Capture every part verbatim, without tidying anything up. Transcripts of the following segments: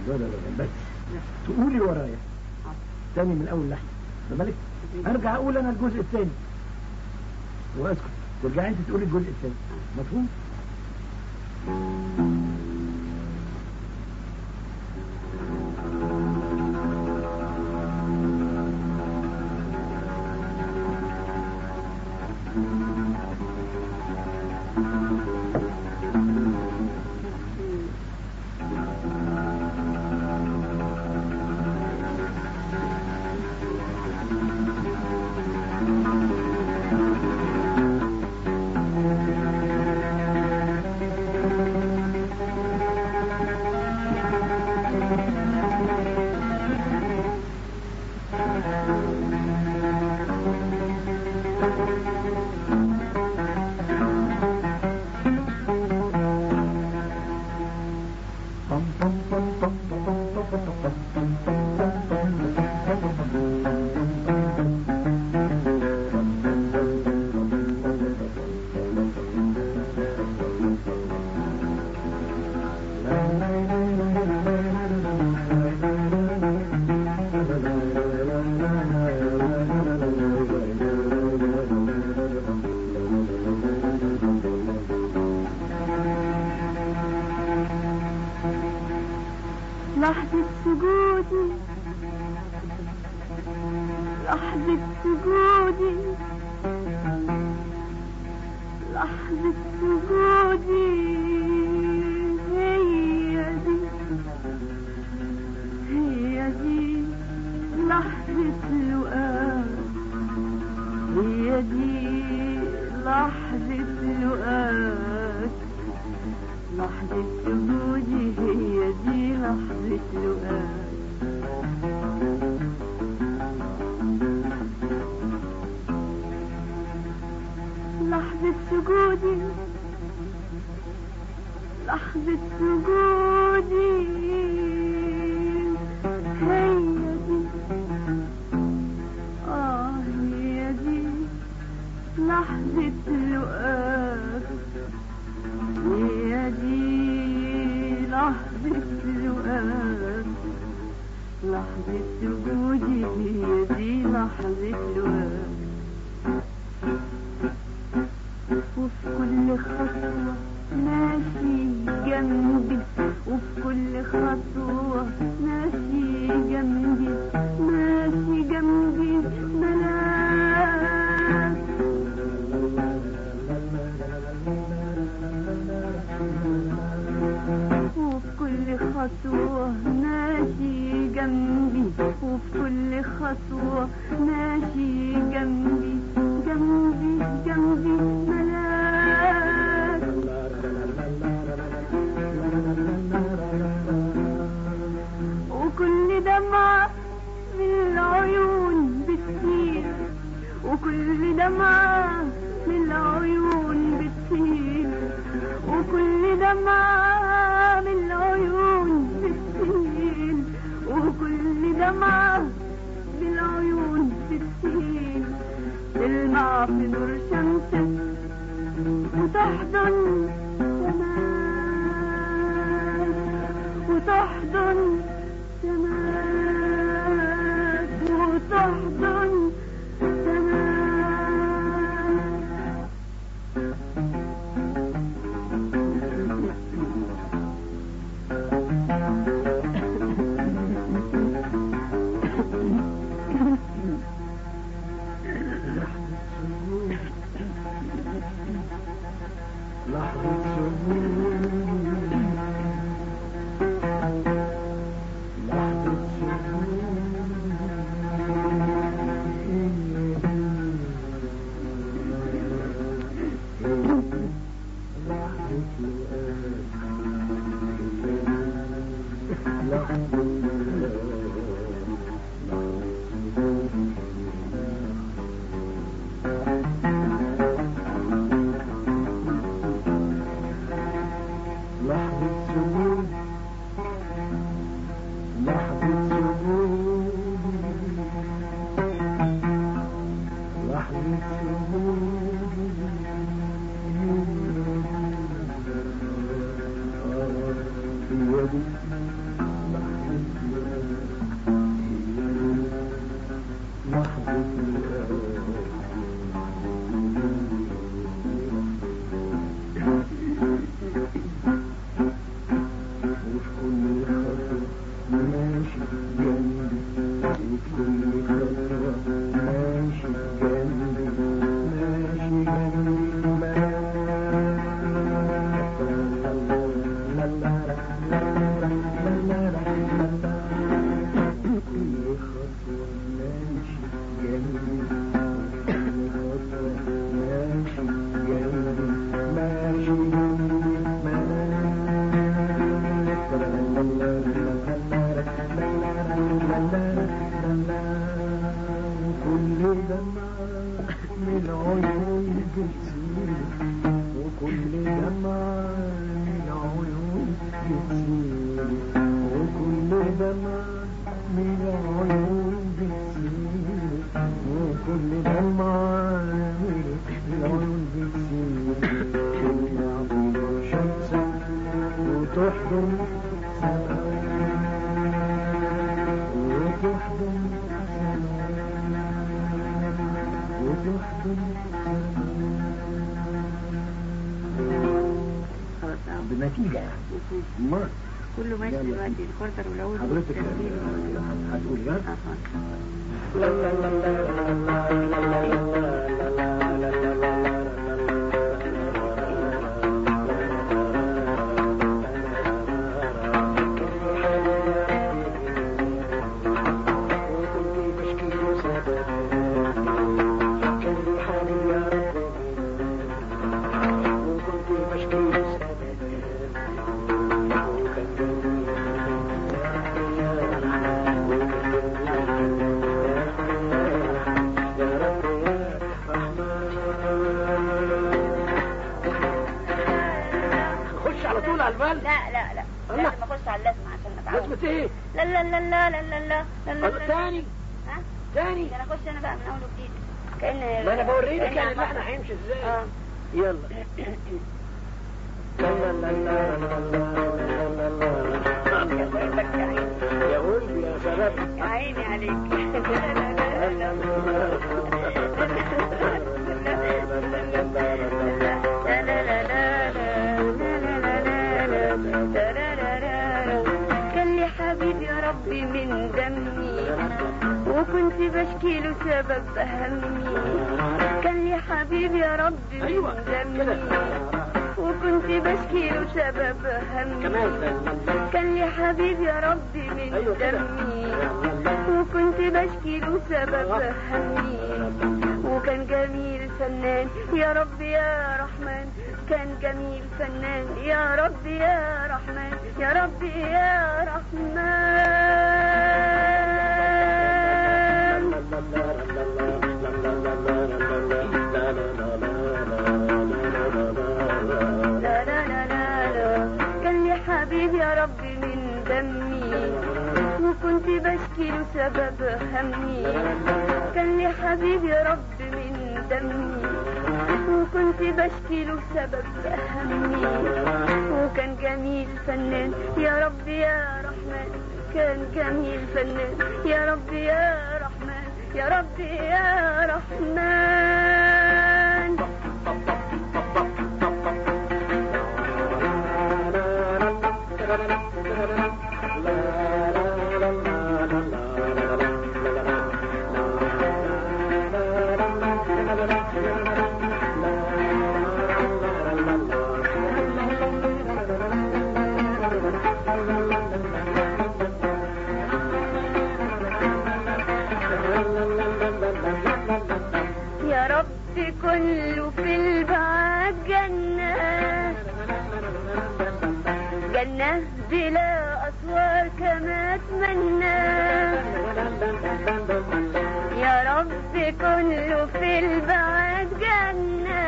لا لا لا بس تقولي ورايا تاني من اول لحظه. بالك ارجع اقول انا الجزء الثاني واسكت، ترجعي انت تقولي الجزء الثاني. مفهوم؟ لحظة سجودي، لحظة سجودي، لحظة سجودي، هي دي هي دي لحظة لقاك، هي دي لحظة لقاك، لحظة سجودي، هي دي لحظة لقاك. لحظة سجودي، لحظة سجودي، هي دي آه هي دي لحظة لقاك، هي دي لحظة لقاك، لحظة سجودي، هي دي لحظة لقاك. وفي كل خطوة ماشي جنبي، وفي كل خطوة ماشي جنبي، ماشي جنبي ملاك. وفي كل خطوة ماشي جنبي، وفي كل خطوة ماشي جنبي، جنبي جنبي ملاك. وكل دمعة من العيون بتسيل، وكل دمعة من العيون بتسيل، وكل دمعة من العيون بتسيل، وكل دمعة من العيون بتسيل، تلمع في نور شمسك وتحضن سماك، وتحضن سماك، وتحضن سماك. بنتيجة يعني ما كله ماشي دلوقتي الكورتر والعود حضرتك هتقول يا لا لا لا لازم اخش على اللازمه عشان اتعود. لازمة ايه؟ لا لا لا لا لا لا لا لا تاني ها تاني انا اخش انا بقى من اول وجديد كأن ما انا بوريلك يعني اللحن هيمشي ازاي. اه يلا لا لا لا لا لا لا يا ولدي يا شباب يا عيني عليك. كان لي حبيب يا ربي من دمي وكنت بشكي له سبب همي. كان لي حبيب يا ربي من دمي وكنت بشكي له سبب همي. كان لي حبيب يا ربي من دمي وكنت بشكي له سبب همي. وكان جميل فنان يا رب يا رحمن. كان جميل فنان يا رب يا رحمن يا رب يا رحمن. لا لا لا لا لا كان لي حبيب يا رب من دمي وكنت بشكي له سبب همي. كان لي حبيب يا رب من دمي وكنت بشكي له سبب همي. وكان جميل فنان يا رب يا رحمن. كان جميل فنان يا رب يا رحمن يا رب يا رحمن. يا رب كله في البعاد جنة جنة بلا أسوار كما أتمنى. يا رب كله في البعاد جنة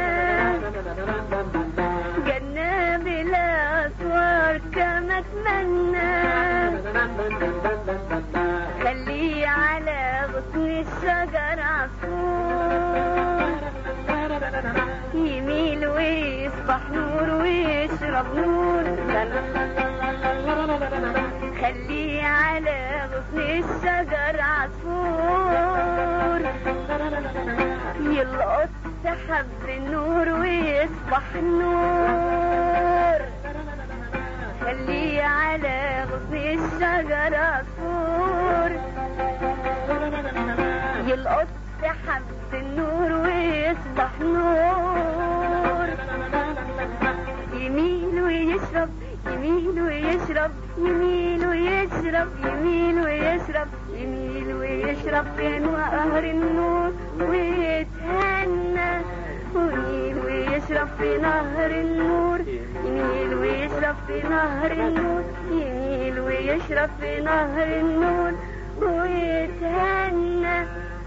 جنة بلا أسوار كما أتمنى. خلي على غصن الشجر عصفور يميل ويصبح نور ويشرب نور. خلي على غصن الشجر عصفور يلقط سحب النور ويصبح نور. خلي على غصن الشجر عصفور يلقط سحب النور ويصبح نور. يميل ويشرب يميل يميل ويشرب يميل ويشرب يميل ويشرب يميل ويشرب في نهر النور ويتهنى يميل ويشرب في نهر النور يميل ويشرب في نهر النور يميل ويشرب في نهر النور ويتهنى